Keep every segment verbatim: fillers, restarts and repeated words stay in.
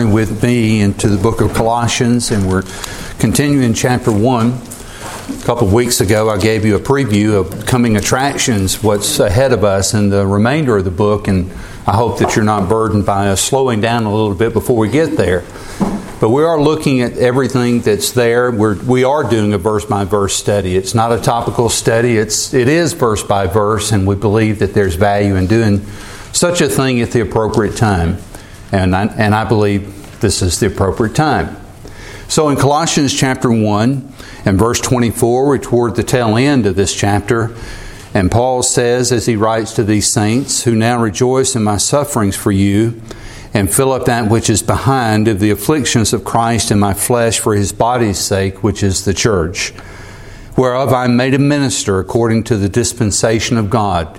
With me into the book of Colossians, and we're continuing chapter one. A couple of weeks ago I gave you a preview of coming attractions, what's ahead of us in the remainder of the book, and I hope that you're not burdened by us slowing down a little bit before we get there. But we are looking at everything that's there. We're, we are doing a verse-by-verse study. It's not a topical study. It's, it is verse by verse, and we believe that there's value in doing such a thing at the appropriate time. And I, and I believe this is the appropriate time. So in Colossians chapter one and verse twenty-four, we're toward the tail end of this chapter. And Paul says, as he writes to these saints, who now rejoice in my sufferings for you, and fill up that which is behind of the afflictions of Christ in my flesh for His body's sake, which is the church, whereof I am made a minister according to the dispensation of God,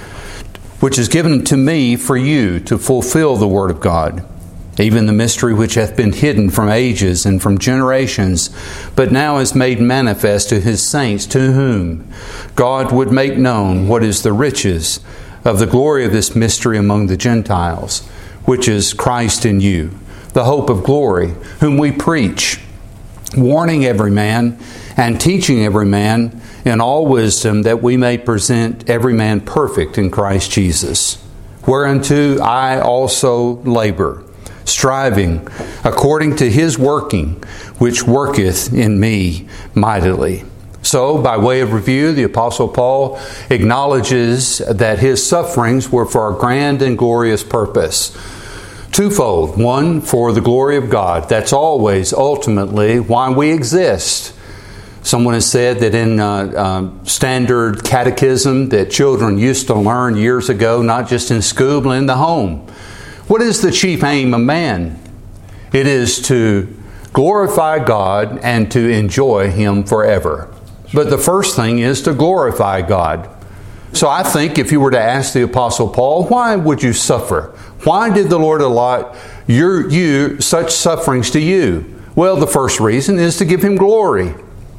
which is given to me for you to fulfill the word of God, even the mystery which hath been hidden from ages and from generations, but now is made manifest to His saints, to whom God would make known what is the riches of the glory of this mystery among the Gentiles, which is Christ in you, the hope of glory, whom we preach, warning every man and teaching every man in all wisdom, that we may present every man perfect in Christ Jesus. Whereunto I also labor, striving according to His working, which worketh in me mightily. So, by way of review, the Apostle Paul acknowledges that his sufferings were for a grand and glorious purpose. Twofold. One, for the glory of God. That's always, ultimately, why we exist. Someone has said that in uh, uh, standard catechism that children used to learn years ago, not just in school, but in the home. What is the chief aim of man? It is to glorify God and to enjoy Him forever. But the first thing is to glorify God. So I think if you were to ask the Apostle Paul, why would you suffer? Why did the Lord allot your, you such sufferings to you? Well, the first reason is to give Him glory.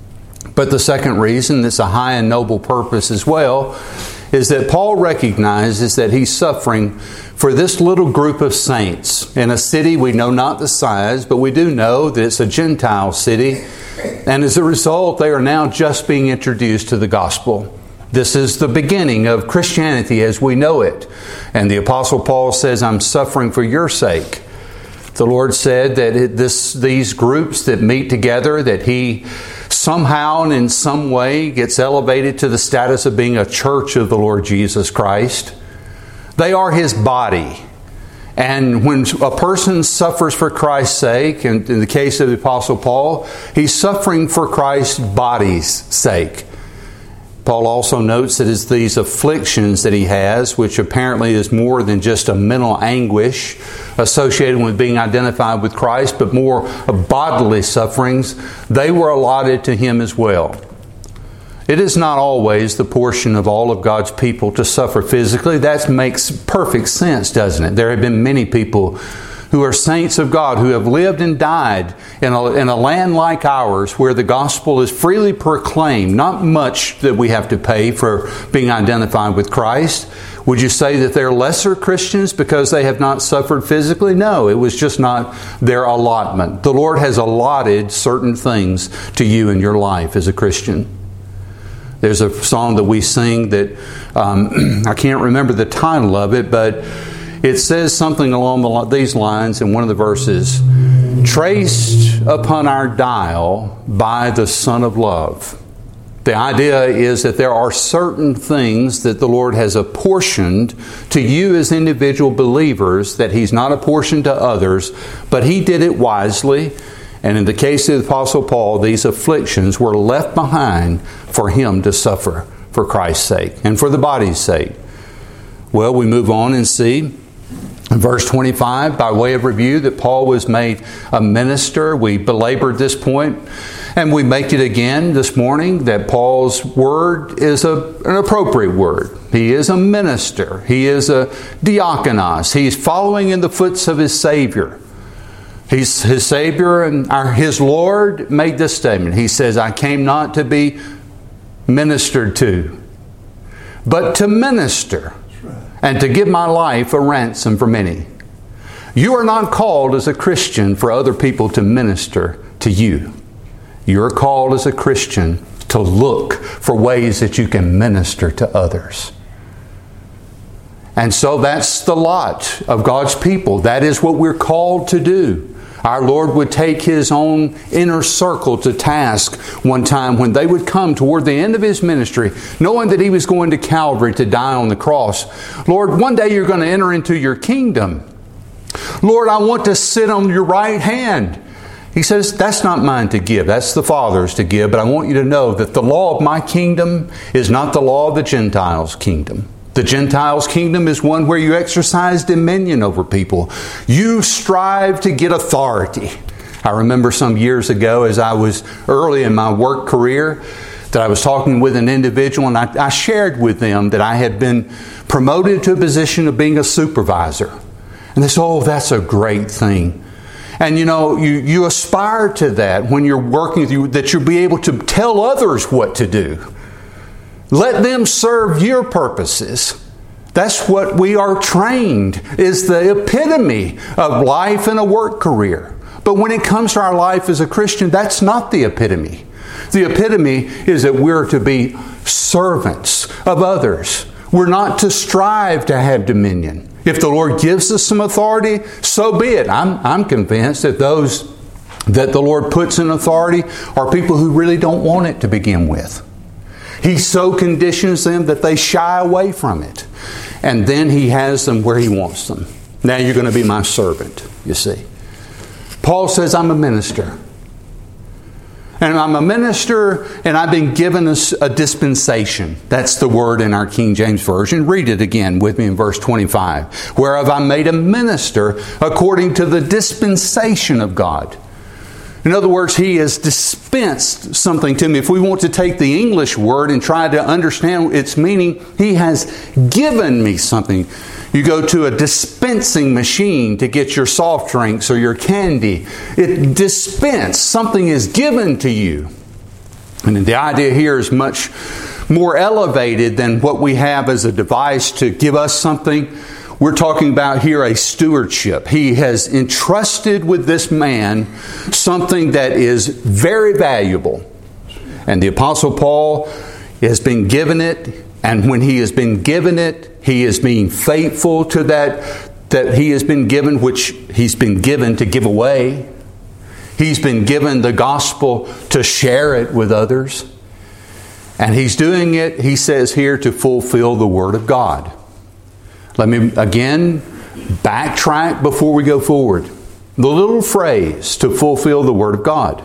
But the second reason, that's a high and noble purpose as well, is that Paul recognizes that he's suffering for this little group of saints in a city we know not the size, but we do know that it's a Gentile city. And as a result, they are now just being introduced to the gospel. This is the beginning of Christianity as we know it. And the Apostle Paul says, I'm suffering for your sake. The Lord said that it, this, these groups that meet together, that He somehow and in some way gets elevated to the status of being a church of the Lord Jesus Christ. They are His body. And when a person suffers for Christ's sake, and in the case of the Apostle Paul, he's suffering for Christ's body's sake. Paul also notes that it's these afflictions that he has, which apparently is more than just a mental anguish associated with being identified with Christ, but more bodily sufferings, they were allotted to him as well. It is not always the portion of all of God's people to suffer physically. That makes perfect sense, doesn't it? There have been many people who are saints of God, who have lived and died in a, in a land like ours where the gospel is freely proclaimed. Not much that we have to pay for being identified with Christ. Would you say that they're lesser Christians because they have not suffered physically? No, it was just not their allotment. The Lord has allotted certain things to you in your life as a Christian. There's a song that we sing that um, I can't remember the title of it, but it says something along the, these lines in one of the verses. Traced upon our dial by the Son of Love. The idea is that there are certain things that the Lord has apportioned to you as individual believers that He's not apportioned to others, but He did it wisely. And in the case of the Apostle Paul, these afflictions were left behind for him to suffer for Christ's sake and for the body's sake. Well, we move on and see in verse twenty-five, by way of review, that Paul was made a minister. We belabored this point, and we make it again this morning that Paul's word is a, an appropriate word. He is a minister. He is a diakonos. He's following in the footsteps of his Savior. He's his Savior and our, his Lord made this statement. He says, I came not to be ministered to, but to minister and to give my life a ransom for many. You are not called as a Christian for other people to minister to you. You're called as a Christian to look for ways that you can minister to others. And so that's the lot of God's people. That is what we're called to do. Our Lord would take His own inner circle to task one time when they would come toward the end of His ministry, knowing that He was going to Calvary to die on the cross. Lord, one day you're going to enter into your kingdom. Lord, I want to sit on your right hand. He says, that's not mine to give. That's the Father's to give. But I want you to know that the law of my kingdom is not the law of the Gentiles' kingdom. The Gentiles' kingdom is one where you exercise dominion over people. You strive to get authority. I remember some years ago as I was early in my work career that I was talking with an individual, and I, I shared with them that I had been promoted to a position of being a supervisor. And they said, oh, that's a great thing. And you know, you, you aspire to that when you're working with you, that you'll be able to tell others what to do. Let them serve your purposes. That's what we are trained, is the epitome of life in a work career. But when it comes to our life as a Christian, that's not the epitome. The epitome is that we're to be servants of others. We're not to strive to have dominion. If the Lord gives us some authority, so be it. I'm, I'm convinced that those that the Lord puts in authority are people who really don't want it to begin with. He so conditions them that they shy away from it. And then He has them where He wants them. Now you're going to be my servant, you see. Paul says, I'm a minister. And I'm a minister, and I've been given a, a dispensation. That's the word in our King James Version. Read it again with me in verse twenty-five. Whereof I'm made a minister according to the dispensation of God. In other words, He has dispensed something to me. If we want to take the English word and try to understand its meaning, He has given me something. You go to a dispensing machine to get your soft drinks or your candy. It dispenses. Something is given to you. And the idea here is much more elevated than what we have as a device to give us something. We're talking about here a stewardship. He has entrusted with this man something that is very valuable. And the Apostle Paul has been given it. And when he has been given it, he is being faithful to that that he has been given, which he's been given to give away. He's been given the gospel to share it with others. And he's doing it, he says here, to fulfill the Word of God. Let me again backtrack before we go forward. The little phrase, to fulfill the Word of God.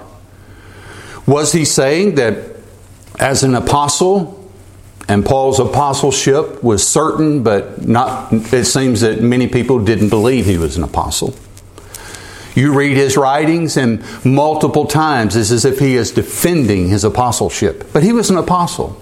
Was he saying that as an apostle, and Paul's apostleship was certain, but not, it seems that many people didn't believe he was an apostle. You read his writings, and multiple times it's as if he is defending his apostleship. But he was an apostle.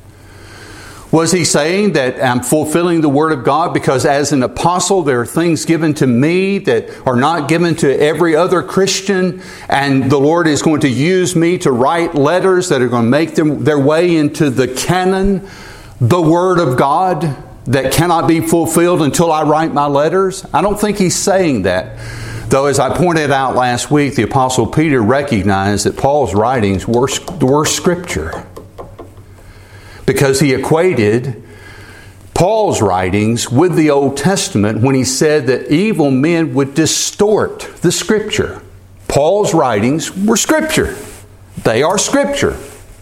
Was he saying that I'm fulfilling the Word of God because as an apostle there are things given to me that are not given to every other Christian, and the Lord is going to use me to write letters that are going to make them their way into the canon, the Word of God that cannot be fulfilled until I write my letters? I don't think he's saying that. Though, as I pointed out last week, the Apostle Peter recognized that Paul's writings were, were Scripture. Because he equated Paul's writings with the Old Testament when he said that evil men would distort the Scripture. Paul's writings were Scripture. They are Scripture.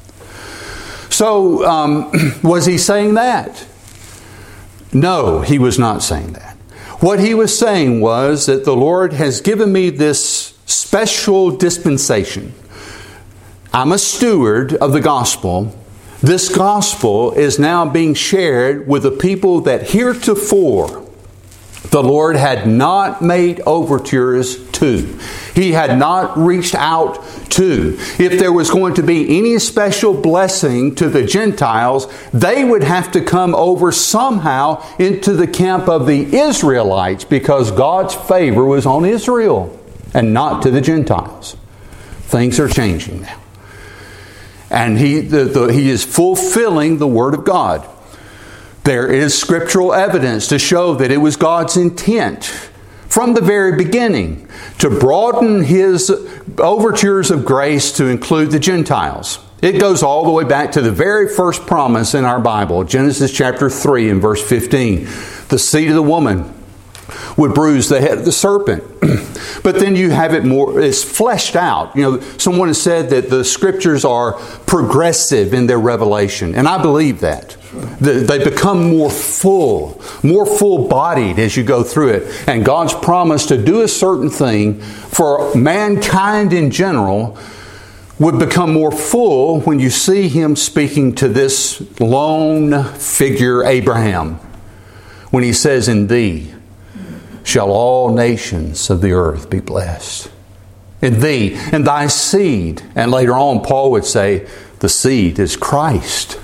So, um, was he saying that? No, he was not saying that. What he was saying was that the Lord has given me this special dispensation. I'm a steward of the gospel. This gospel is now being shared with the people that heretofore the Lord had not made overtures to. He had not reached out to. If there was going to be any special blessing to the Gentiles, they would have to come over somehow into the camp of the Israelites, because God's favor was on Israel and not to the Gentiles. Things are changing now. And he, the, the, he is fulfilling the Word of God. There is scriptural evidence to show that it was God's intent from the very beginning to broaden His overtures of grace to include the Gentiles. It goes all the way back to the very first promise in our Bible, Genesis chapter three and verse fifteen. The seed of the woman would bruise the head of the serpent. But then you have it more, it's fleshed out. You know, someone has said that the Scriptures are progressive in their revelation, and I believe that. They become more full, more full-bodied as you go through it. And God's promise to do a certain thing for mankind in general would become more full when you see Him speaking to this lone figure, Abraham, when He says, "In thee shall all nations of the earth be blessed." In thee, and thy seed. And later on, Paul would say, the seed is Christ.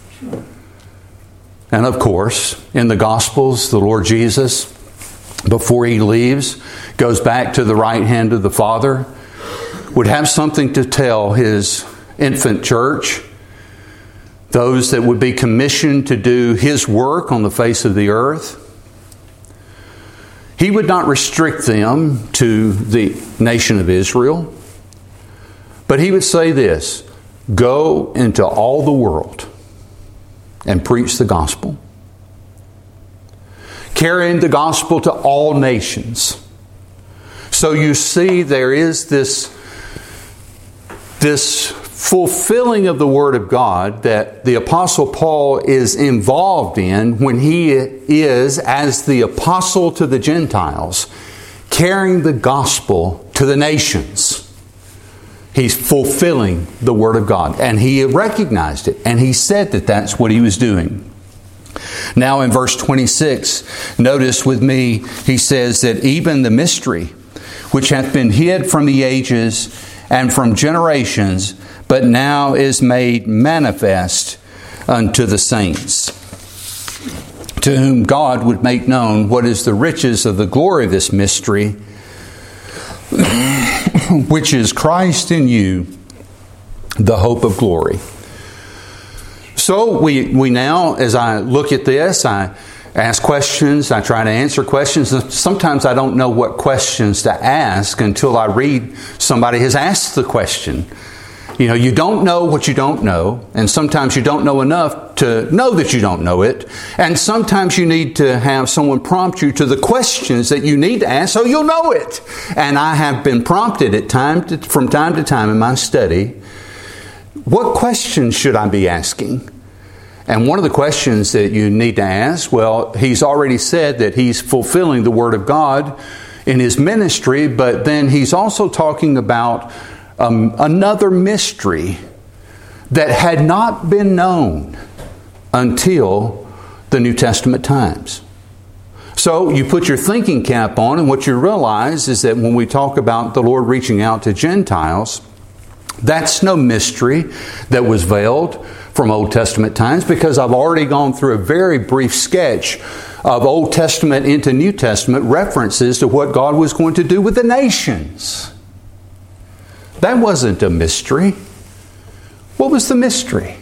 And of course, in the Gospels, the Lord Jesus, before He leaves, goes back to the right hand of the Father, would have something to tell His infant church, those that would be commissioned to do His work on the face of the earth. He would not restrict them to the nation of Israel, but He would say this, "Go into all the world and preach the gospel. Carrying the gospel to all nations." So you see there is this, this fulfilling of the Word of God that the Apostle Paul is involved in when he is, as the apostle to the Gentiles, carrying the gospel to the nations. He's fulfilling the Word of God. And he recognized it. And he said that that's what he was doing. Now in verse twenty-six, notice with me, he says that even the mystery which hath been hid from the ages and from generations, but now is made manifest unto the saints, to whom God would make known what is the riches of the glory of this mystery, which is Christ in you, the hope of glory. So we, we now, as I look at this, I ask questions, I try to answer questions. Sometimes I don't know what questions to ask until I read somebody has asked the question. You know, you don't know what you don't know, and sometimes you don't know enough to know that you don't know it, and sometimes you need to have someone prompt you to the questions that you need to ask so you'll know it. And I have been prompted at time to, from time to time in my study, what questions should I be asking? And one of the questions that you need to ask, well, he's already said that he's fulfilling the Word of God in his ministry, but then he's also talking about Um, another mystery that had not been known until the New Testament times. So you put your thinking cap on, and what you realize is that when we talk about the Lord reaching out to Gentiles, that's no mystery that was veiled from Old Testament times, because I've already gone through a very brief sketch of Old Testament into New Testament references to what God was going to do with the nations. That wasn't a mystery. What was the mystery?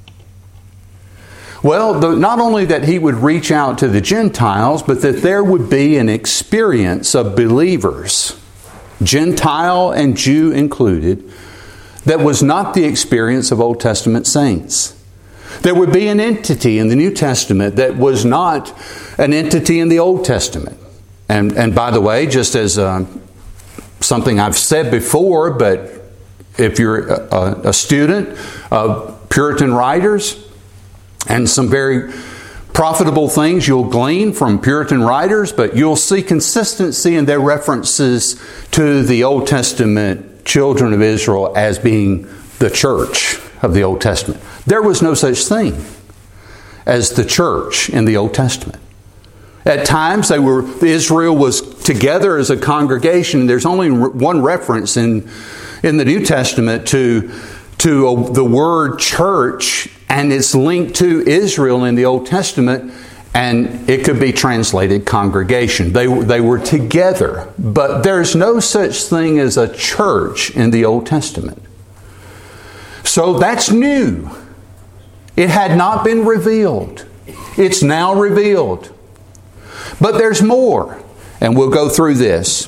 Well, the, not only that He would reach out to the Gentiles, but that there would be an experience of believers, Gentile and Jew included, that was not the experience of Old Testament saints. There would be an entity in the New Testament that was not an entity in the Old Testament. And, and by the way, just as a something I've said before, but if you're a, a student of Puritan writers, and some very profitable things you'll glean from Puritan writers, but you'll see consistency in their references to the Old Testament children of Israel as being the church of the Old Testament. There was no such thing as the church in the Old Testament. At times, they were Israel was together as a congregation. There's only one reference in in the New Testament to to a, the word church, and it's linked to Israel in the Old Testament, and it could be translated congregation. They they were together, but there's no such thing as a church in the Old Testament. So that's new. It had not been revealed. It's now revealed. But there's more. And we'll go through this.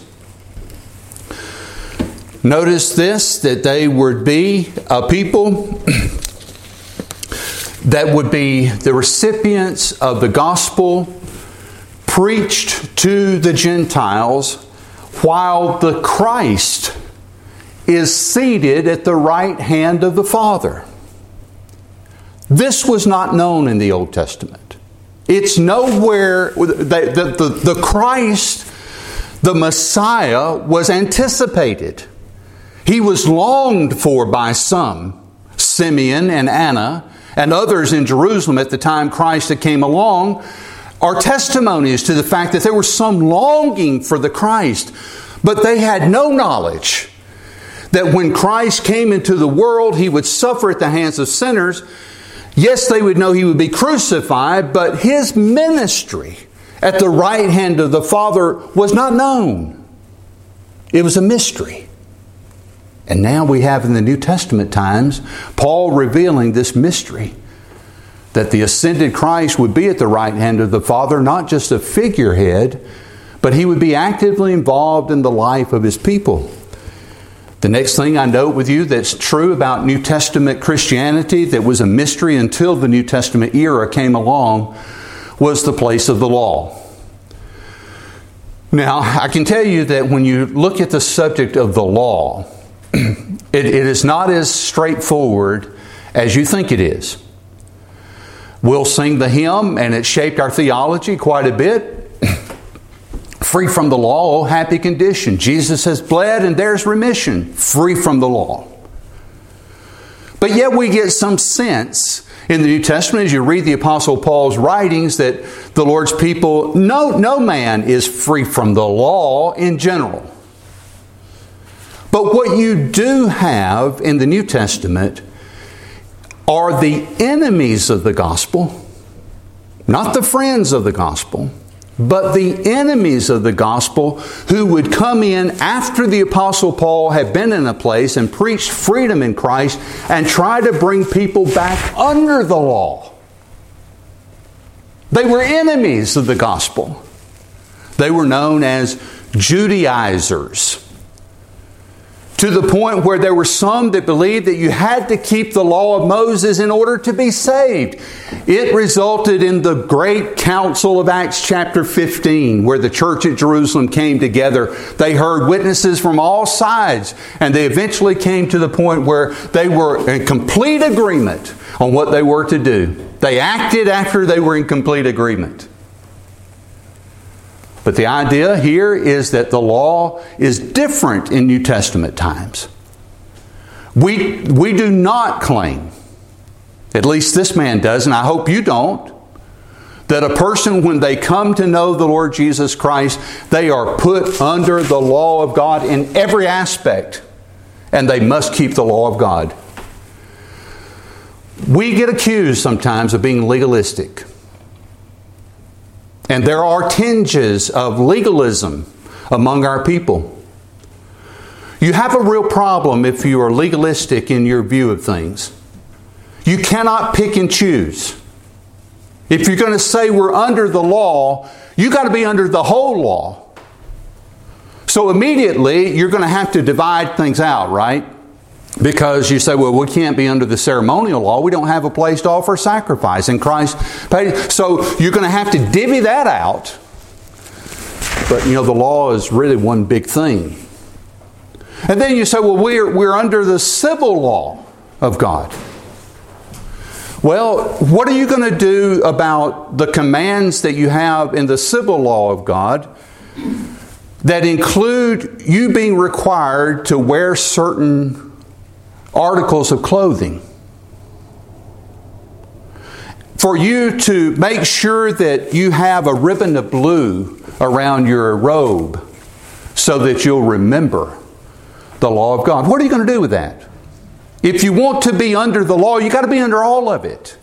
Notice this, that they would be a people that would be the recipients of the gospel preached to the Gentiles, while the Christ is seated at the right hand of the Father. This was not known in the Old Testament. It's nowhere, the, the, the, the Christ, the Messiah, was anticipated. He was longed for by some, Simeon and Anna, and others in Jerusalem at the time Christ had came along, are testimonies to the fact that there was some longing for the Christ, but they had no knowledge that when Christ came into the world, He would suffer at the hands of sinners. Yes, they would know He would be crucified, but His ministry at the right hand of the Father was not known. It was a mystery. And now we have in the New Testament times, Paul revealing this mystery, that the ascended Christ would be at the right hand of the Father, not just a figurehead, but He would be actively involved in the life of His people. The next thing I note with you that's true about New Testament Christianity that was a mystery until the New Testament era came along was the place of the law. Now, I can tell you that when you look at the subject of the law, it, it is not as straightforward as you think it is. We'll sing the hymn, and it shaped our theology quite a bit. Free from the law, oh happy condition. Jesus has bled and there's remission. Free from the law. But yet we get some sense in the New Testament as you read the Apostle Paul's writings that the Lord's people, no, no man is free from the law in general. But what you do have in the New Testament are the enemies of the gospel, not the friends of the gospel, but the enemies of the gospel who would come in after the Apostle Paul had been in a place and preached freedom in Christ and try to bring people back under the law. They were enemies of the gospel. They were known as Judaizers. To the point where there were some that believed that you had to keep the law of Moses in order to be saved. It resulted in the great council of Acts chapter fifteen, where the church at Jerusalem came together. They heard witnesses from all sides, and they eventually came to the point where they were in complete agreement on what they were to do. They acted after they were in complete agreement. But the idea here is that the law is different in New Testament times. We, we do not claim, at least this man does, and I hope you don't, that a person, when they come to know the Lord Jesus Christ, they are put under the law of God in every aspect, and they must keep the law of God. We get accused sometimes of being legalistic. And there are tinges of legalism among our people. You have a real problem if you are legalistic in your view of things. You cannot pick and choose. If you're going to say we're under the law, you got to be under the whole law. So immediately you're going to have to divide things out, right? Because you say, well, we can't be under the ceremonial law. We don't have a place to offer sacrifice. And Christ paid. So you're going to have to divvy that out. But, you know, the law is really one big thing. And then you say, well, we're, we're under the civil law of God. Well, what are you going to do about the commands that you have in the civil law of God that include you being required to wear certain articles of clothing? For you to make sure that you have a ribbon of blue around your robe so that you'll remember the law of God. What are you going to do with that? If you want to be under the law, you've got to be under all of it.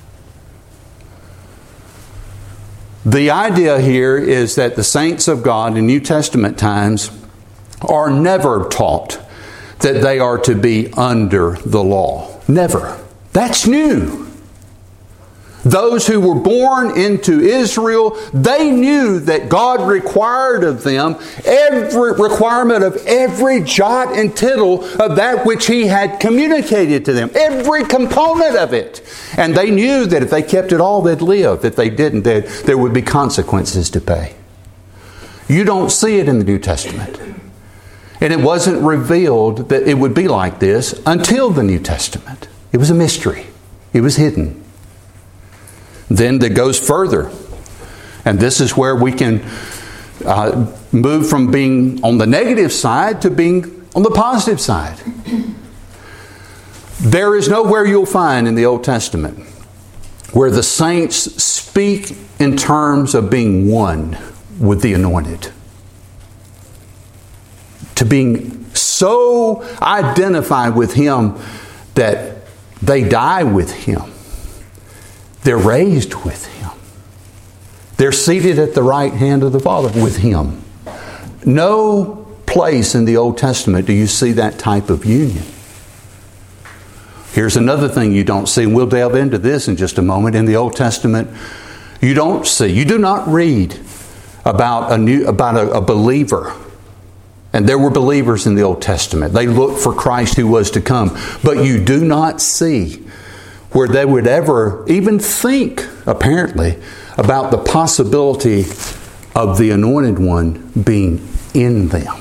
The idea here is that the saints of God in New Testament times are never taught that they are to be under the law. Never. That's new. those who were born into Israel, they knew that God required of them every requirement of every jot and tittle of that which He had communicated to them, every component of it. And they knew that if they kept it all, they'd live. If they didn't, there would be consequences to pay. You don't see it in the New Testament. And it wasn't revealed that it would be like this until the New Testament. It was a mystery. It was hidden. Then it goes further. And this is where we can uh, move from being on the negative side to being on the positive side. There is nowhere you'll find in the Old Testament where the saints speak in terms of being one with the anointed. To being so identified with Him that they die with Him. They're raised with Him. They're seated at the right hand of the Father with Him. No place in the Old Testament do you see that type of union. Here's another thing you don't see, and we'll delve into this in just a moment. In the Old Testament, you don't see, you do not read about a new about a, a believer. And there were believers in the Old Testament. They looked for Christ who was to come. But you do not see where they would ever even think, apparently, about the possibility of the Anointed One being in them.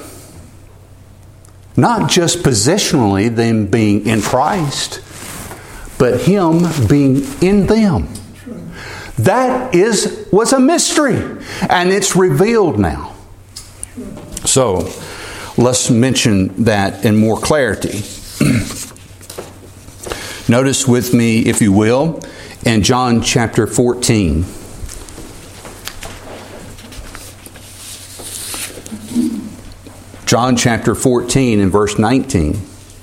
Not just positionally them being in Christ, but Him being in them. That is was a mystery, and it's revealed now. So, let's mention that in more clarity. Notice with me, if you will, in John chapter fourteen. John chapter fourteen and verse nineteen.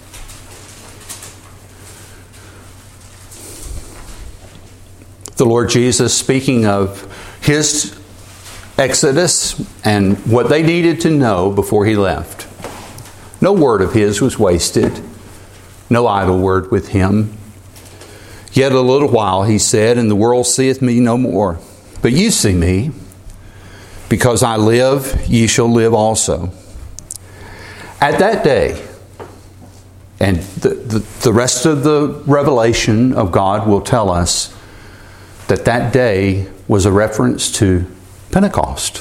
The Lord Jesus, speaking of His Exodus and what they needed to know before He left. No word of His was wasted. No idle word with Him. Yet a little while, He said, and the world seeth me no more. But you see me. Because I live, ye shall live also. At that day, and the, the, the rest of the revelation of God will tell us that that day was a reference to Pentecost.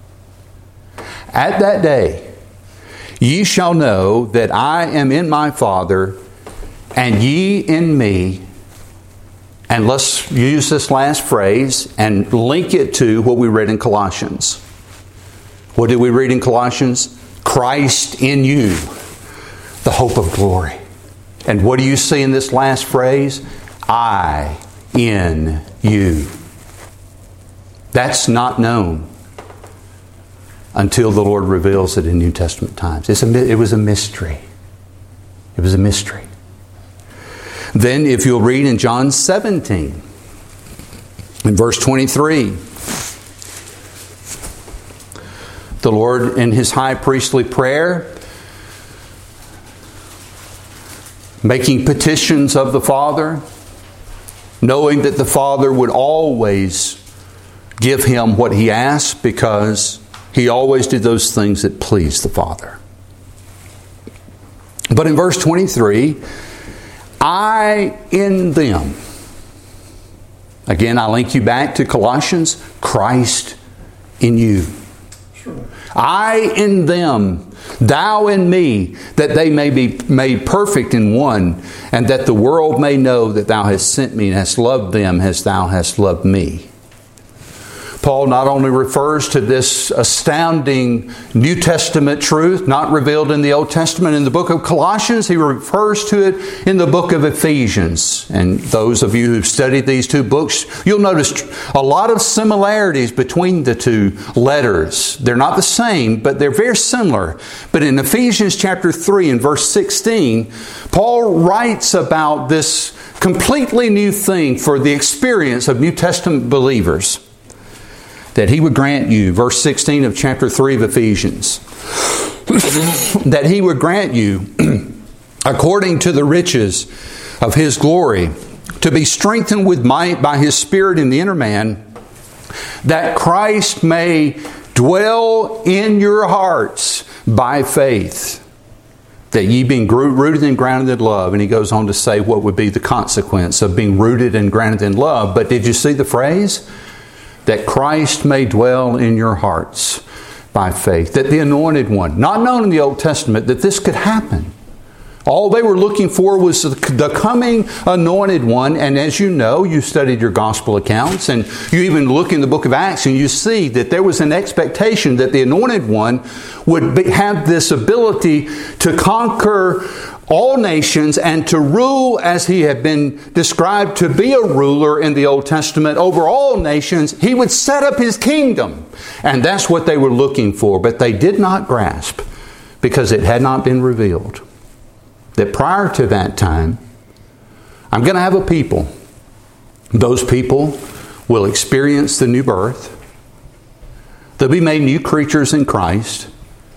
At that day, ye shall know that I am in my Father, and ye in me. And let's use this last phrase and link it to what we read in Colossians. What did we read in Colossians? Christ in you, the hope of glory. And what do you see in this last phrase? I in you. That's not known until the Lord reveals it in New Testament times. It's a, it was a mystery. It was a mystery. Then if you'll read in John seventeen, in verse twenty-three, the Lord in His high priestly prayer, making petitions of the Father, knowing that the Father would always give Him what He asked because He always did those things that pleased the Father. But in verse twenty-three, I in them. Again, I link you back to Colossians. Christ in you. Sure. I in them, thou in me, that they may be made perfect in one, and that the world may know that thou hast sent me and hast loved them as thou hast loved me. Paul not only refers to this astounding New Testament truth, not revealed in the Old Testament in the book of Colossians, he refers to it in the book of Ephesians. And those of you who've studied these two books, you'll notice a lot of similarities between the two letters. They're not the same, but they're very similar. But in Ephesians chapter three and verse sixteen, Paul writes about this completely new thing for the experience of New Testament believers. That He would grant you, verse sixteen of chapter three of Ephesians, that He would grant you, according to the riches of His glory, to be strengthened with might by His Spirit in the inner man, that Christ may dwell in your hearts by faith, that ye being rooted and grounded in love. And he goes on to say what would be the consequence of being rooted and grounded in love. But did you see the phrase? That Christ may dwell in your hearts by faith. That the Anointed One, not known in the Old Testament, that this could happen. All they were looking for was the coming Anointed One. And as you know, you studied your gospel accounts, and you even look in the book of Acts and you see that there was an expectation that the Anointed One would be, have this ability to conquer all nations and to rule as He had been described to be a ruler in the Old Testament over all nations. He would set up His kingdom. And that's what they were looking for. But they did not grasp, because it had not been revealed, that prior to that time, I'm going to have a people. Those people will experience the new birth. They'll be made new creatures in Christ.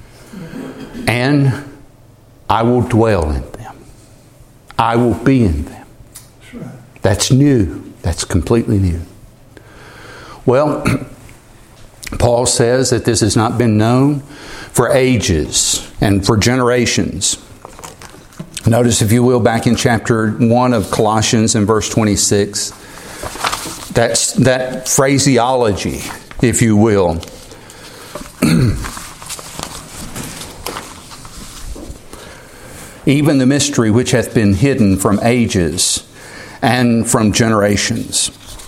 And I will dwell in them. I will be in them. That's new. That's completely new. Well, Paul says that this has not been known for ages and for generations. Notice, if you will, back in chapter one of Colossians and verse twenty-six, that's that phraseology, if you will. Even the mystery which hath been hidden from ages and from generations.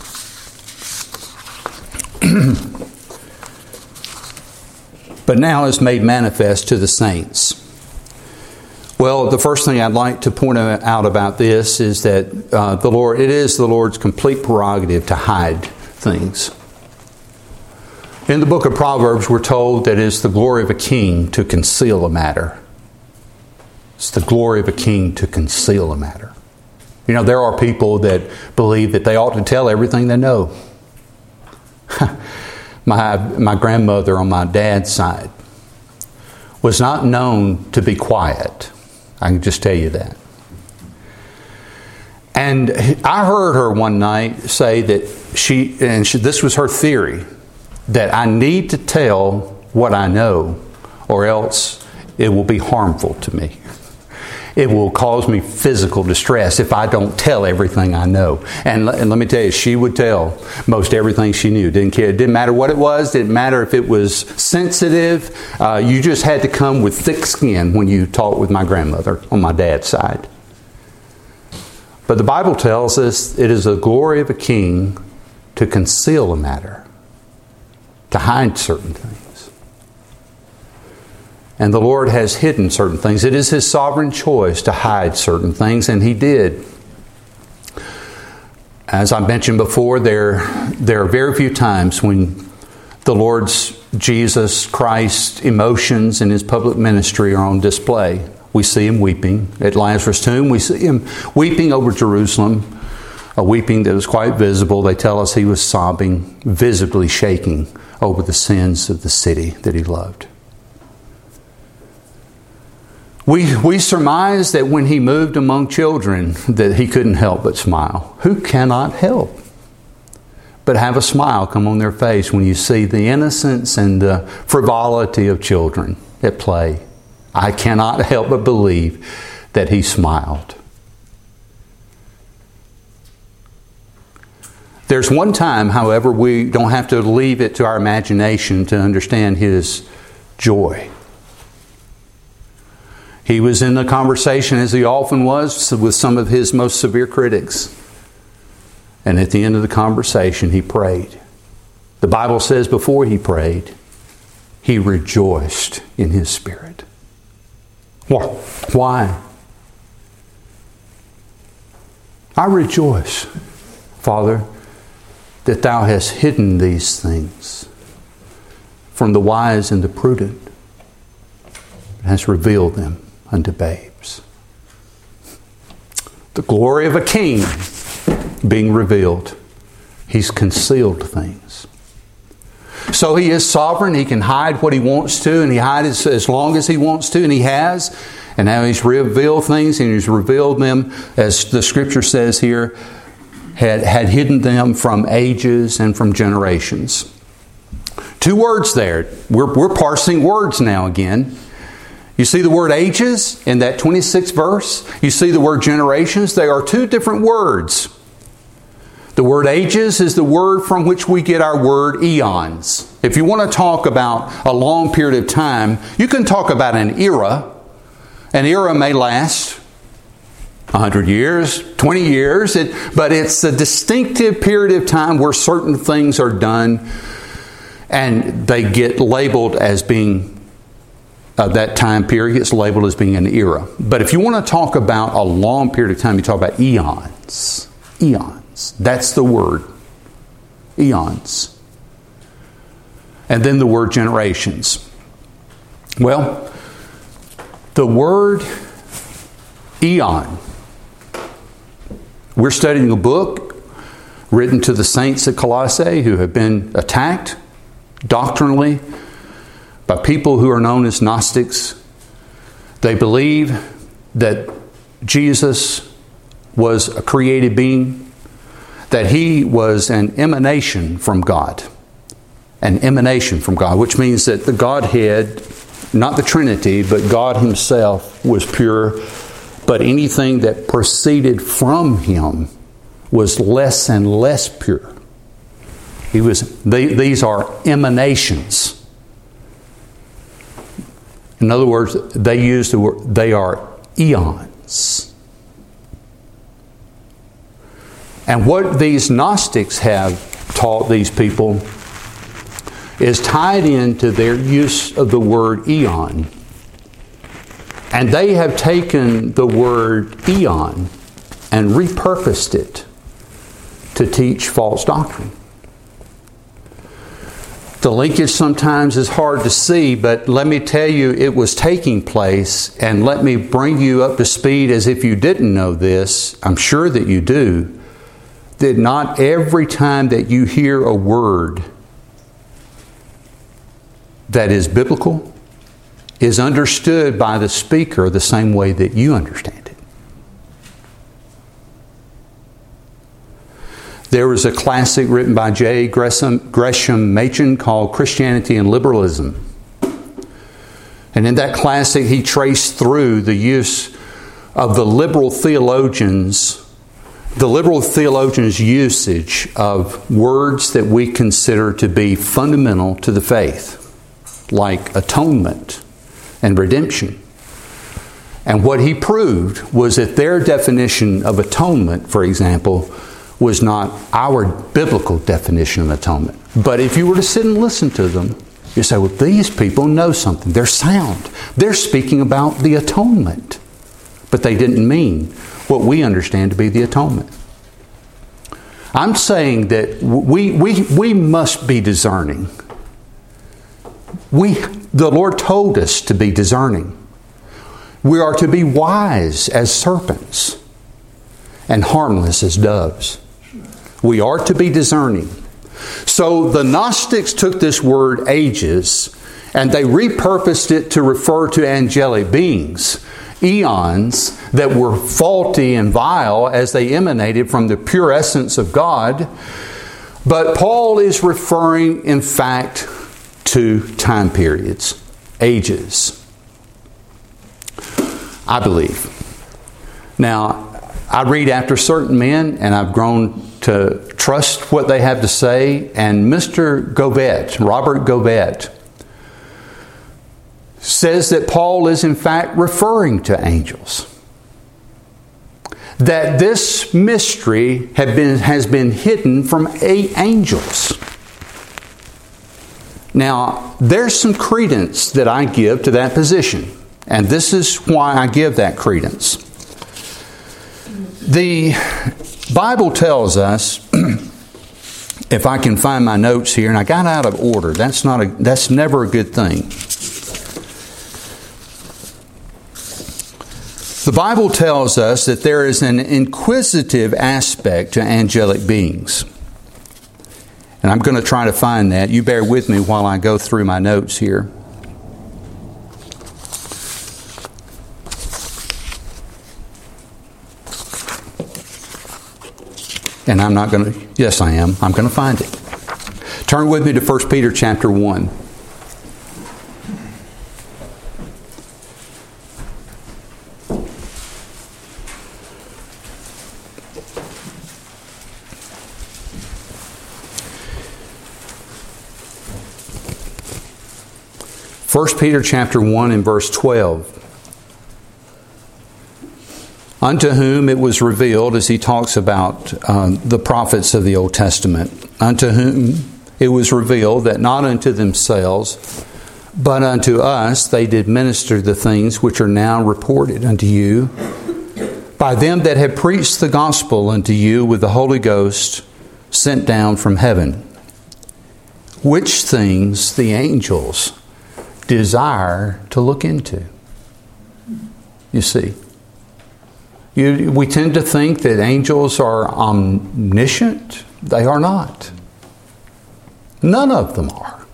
But now is made manifest to the saints. Well, the first thing I'd like to point out about this is that uh, the Lord, it is the Lord's complete prerogative to hide things. In the book of Proverbs, we're told that it is the glory of a king to conceal a matter. It's the glory of a king to conceal a matter. You know, there are people that believe that they ought to tell everything they know. my, my grandmother on my dad's side was not known to be quiet. I can just tell you that. And I heard her one night say that she, and she, this was her theory, that I need to tell what I know, or else it will be harmful to me. It will cause me physical distress if I don't tell everything I know. And, and let me tell you, she would tell most everything she knew. Didn't care. It didn't matter what it was. Didn't matter if it was sensitive. Uh, you just had to come with thick skin when you talked with my grandmother on my dad's side. But the Bible tells us it is the glory of a king to conceal a matter, to hide certain things. And the Lord has hidden certain things. It is His sovereign choice to hide certain things, and He did. As I mentioned before, there, there are very few times when the Lord's Jesus Christ emotions in His public ministry are on display. We see Him weeping at Lazarus' tomb. We see Him weeping over Jerusalem, a weeping that was quite visible. They tell us He was sobbing, visibly shaking over the sins of the city that He loved. We we surmise that when He moved among children that He couldn't help but smile. Who cannot help but have a smile come on their face when you see the innocence and the frivolity of children at play? I cannot help but believe that He smiled. There's one time, however, we don't have to leave it to our imagination to understand His joy. He was in a conversation, as He often was, with some of His most severe critics. And at the end of the conversation, He prayed. The Bible says before He prayed, He rejoiced in His spirit. Why? I rejoice, Father, that Thou hast hidden these things from the wise and the prudent, and hast revealed them unto babes. The glory of a king being revealed. He's concealed things. So He is sovereign. He can hide what He wants to, and He hides as long as He wants to, and He has. And now He's revealed things, and He's revealed them, as the Scripture says here, had, had hidden them from ages and from generations. Two words there. We're, we're parsing words now again. You see the word ages in that twenty-sixth verse? You see the word generations? They are two different words. The word ages is the word from which we get our word eons. If you want to talk about a long period of time, you can talk about an era. An era may last one hundred years, twenty years, it, but it's a distinctive period of time where certain things are done and they get labeled as being, uh, that time period gets labeled as being an era. But if you want to talk about a long period of time, you talk about eons. Eons. That's the word. Eons. And then the word generations. Well, the word eon. We're studying a book written to the saints at Colossae who have been attacked doctrinally by people who are known as Gnostics. They believe that Jesus was a created being, that He was an emanation from God. An emanation from God, which means that the Godhead, not the Trinity, but God Himself was pure, but anything that proceeded from Him was less and less pure. He was. They, these are emanations. In other words, they use the word. They are eons. And what these Gnostics have taught these people is tied into their use of the word eon. And they have taken the word eon and repurposed it to teach false doctrine. The linkage sometimes is hard to see, but let me tell you it was taking place, and let me bring you up to speed as if you didn't know this. I'm sure that you do. That not every time that you hear a word that is biblical is understood by the speaker the same way that you understand it. There was a classic written by J. Gresham, Gresham Machen called Christianity and Liberalism. And in that classic, he traced through the use of the liberal theologians, the liberal theologians' usage of words that we consider to be fundamental to the faith, like atonement and redemption. And what he proved was that their definition of atonement, for example, was not our biblical definition of atonement. But if you were to sit and listen to them, you say, well, these people know something. They're sound. They're speaking about the atonement. But they didn't mean what we understand to be the atonement. I'm saying that we, we, we must be discerning. We, the Lord told us to be discerning. We are to be wise as serpents and harmless as doves. We are to be discerning. So the Gnostics took this word ages and they repurposed it to refer to angelic beings, eons that were faulty and vile as they emanated from the pure essence of God. But Paul is referring, in fact, to time periods, ages, I believe. Now, I read after certain men, and I've grown to trust what they have to say. And Mister Govet, Robert Govet, says that Paul is in fact referring to angels. That this mystery have been, has been hidden from eight angels. Now, there's some credence that I give to that position. And this is why I give that credence. The Bible tells us, if I can find my notes here, and I got out of order. That's not a, that's never a good thing. The Bible tells us that there is an inquisitive aspect to angelic beings. And I'm going to try to find that. You bear with me while I go through my notes here. And I'm not going to, yes I am, I'm going to find it. Turn with me to First Peter chapter one. First Peter chapter one and verse twelve. Unto whom it was revealed, as he talks about uh, the prophets of the Old Testament, unto whom it was revealed that not unto themselves, but unto us they did minister the things which are now reported unto you, by them that have preached the gospel unto you with the Holy Ghost sent down from heaven, which things the angels desire to look into. You see, you, we tend to think that angels are omniscient. They are not. None of them are.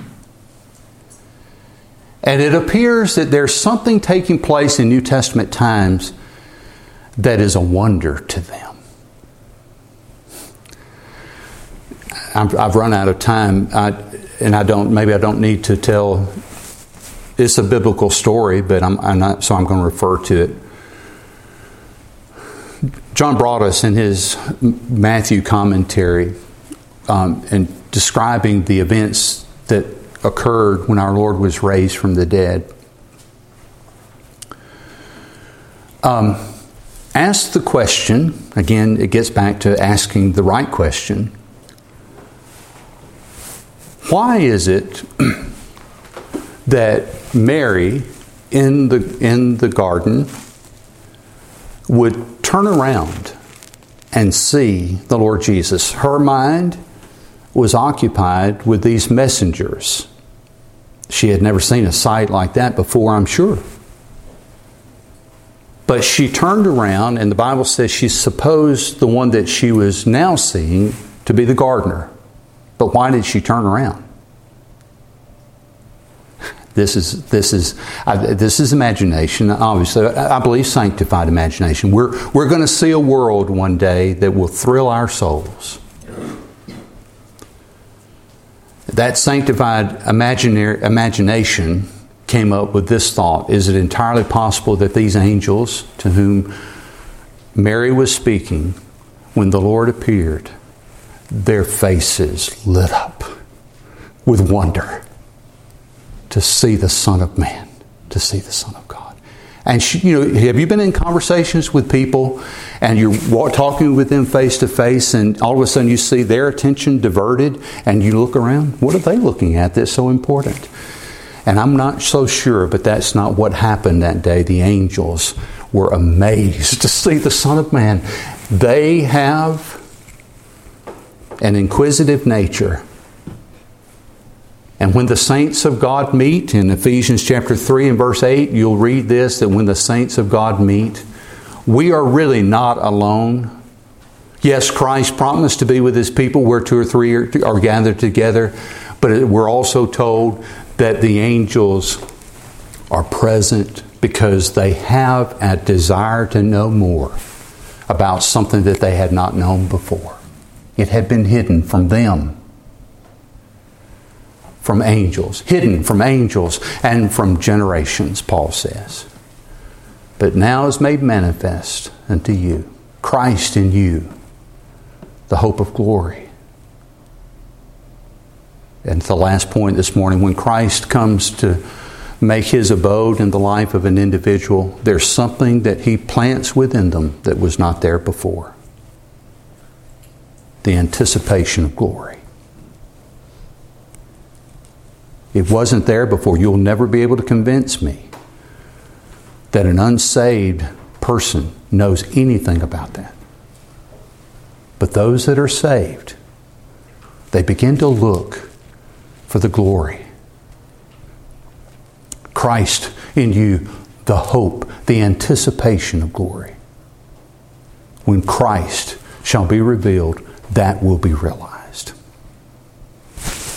And it appears that there's something taking place in New Testament times that is a wonder to them. I've, I've run out of time, I, and I don't. Maybe I don't need to tell. It's a biblical story, but I'm, I'm not, so I'm going to refer to it. John Broadus, in his Matthew commentary, um, in describing the events that occurred when our Lord was raised from the dead, um, asked the question, again, it gets back to asking the right question. Why is it that Mary in the in the garden would turn around and see the Lord Jesus? Her mind was occupied with these messengers. She had never seen a sight like that before, I'm sure. But she turned around, and the Bible says she supposed the one that she was now seeing to be the gardener. But why did she turn around? This is this is uh, this is imagination. Obviously, I, I believe sanctified imagination. We're we're going to see a world one day that will thrill our souls. That sanctified imaginary imagination came up with this thought: is it entirely possible that these angels to whom Mary was speaking, when the Lord appeared, their faces lit up with wonder to see the Son of Man, to see the Son of God? And she, you know, have you been in conversations with people and you're talking with them face to face, and all of a sudden you see their attention diverted, and you look around? What are they looking at that's so important? And I'm not so sure, but that's not what happened that day. The angels were amazed to see the Son of Man. They have an inquisitive nature. And when the saints of God meet, in Ephesians chapter three and verse eight, you'll read this, that when the saints of God meet, we are really not alone. Yes, Christ promised to be with His people where two or three are, are gathered together, but we're also told that the angels are present because they have a desire to know more about something that they had not known before. It had been hidden from them. From angels, hidden from angels and from generations, Paul says. But now is made manifest unto you, Christ in you, the hope of glory. And the last point this morning, when Christ comes to make His abode in the life of an individual, there's something that He plants within them that was not there before. The anticipation of glory. It wasn't there before. You'll never be able to convince me that an unsaved person knows anything about that. But those that are saved, they begin to look for the glory. Christ in you, the hope, the anticipation of glory. When Christ shall be revealed, that will be realized.